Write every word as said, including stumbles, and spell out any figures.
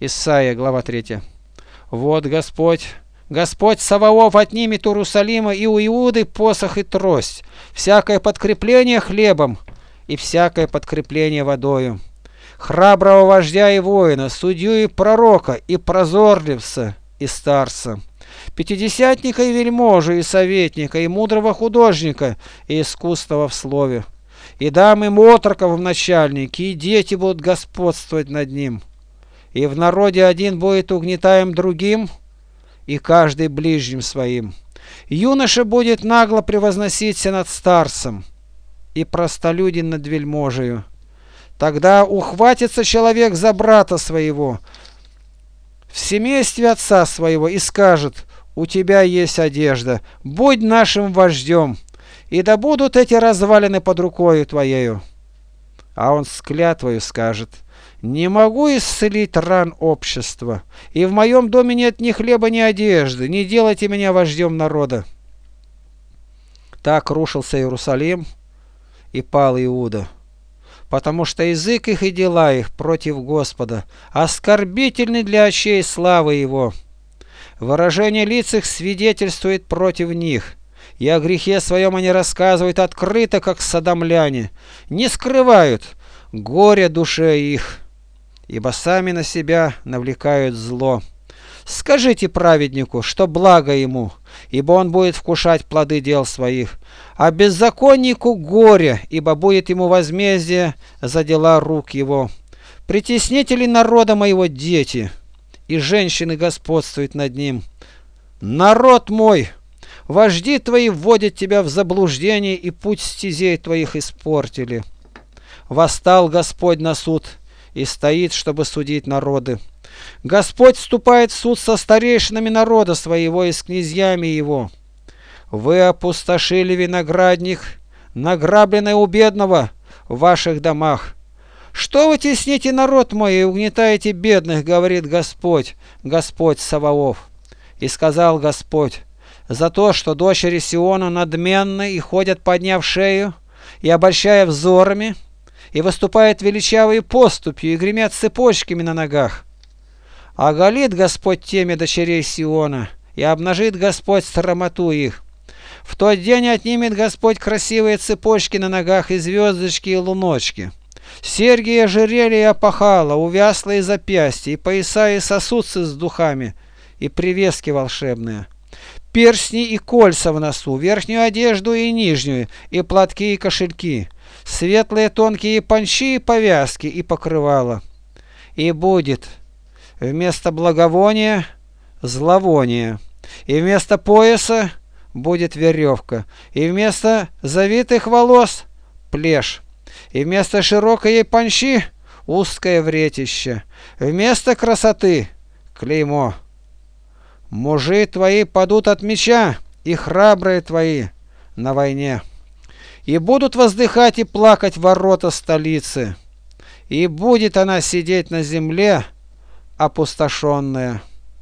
Исайя, глава третья. Вот Господь, Господь Саваоф отнимет у Иерусалима и у Иуды посох и трость, всякое подкрепление хлебом и всякое подкрепление водою, храброго вождя и воина, судью и пророка, и прозорливца, и старца, пятидесятника и вельможу, и советника, и мудрого художника, и искусного в слове. И дам им отроков в начальники, и дети будут господствовать над ним. И в народе один будет угнетаем другим, и каждый ближним своим. Юноша будет нагло превозноситься над старцем, и простолюдин над вельможею. Тогда ухватится человек за брата своего в семействе отца своего и скажет: у тебя есть одежда, будь нашим вождем, и да будут эти развалины под рукою твоею. А он с клятвою скажет: не могу исцелить ран общества, и в моем доме нет ни хлеба, ни одежды, не делайте меня вождем народа. Так рушился Иерусалим и пал Иуда, потому что язык их и дела их против Господа, оскорбительны для очей славы Его. Выражение лиц их свидетельствует против них, и о грехе своем они рассказывают открыто, как содомляне, не скрывают горе душе их, ибо сами на себя навлекают зло. Скажите праведнику, что благо ему, ибо он будет вкушать плоды дел своих, а беззаконнику горе, ибо будет ему возмездие за дела рук его. Притеснители народа моего дети, и женщины господствуют над ним. Народ мой, вожди твои вводят тебя в заблуждение, и путь стезей твоих испортили. Восстал Господь на суд и стоит, чтобы судить народы. Господь вступает в суд со старейшинами народа своего и с князьями его. Вы опустошили виноградник, награбленное у бедного в ваших домах. Что вы тесните народ мой и угнетаете бедных, говорит Господь, Господь Саваоф. И сказал Господь: за то, что дочери Сиона надменны и ходят, подняв шею, и обольщая взорами, и выступают величавые поступью, и гремят цепочками на ногах. Оголит Господь темя дочерей Сиона, и обнажит Господь срамоту их. В тот день отнимет Господь красивые цепочки на ногах, и звездочки, и луночки. Серьги и ожерелья и опахала, увяслые запястья, и пояса и сосудцы с духами, и привески волшебные. Перстни и кольца в носу, верхнюю одежду и нижнюю, и платки и кошельки, светлые тонкие панчи и повязки, и покрывала. И будет вместо благовония зловоние, и вместо пояса будет веревка, и вместо завитых волос плешь, и вместо широкой панчи узкое вретище, вместо красоты клеймо. Мужи твои падут от меча, и храбрые твои на войне. И будут воздыхать и плакать ворота столицы, и будет она сидеть на земле опустошенная.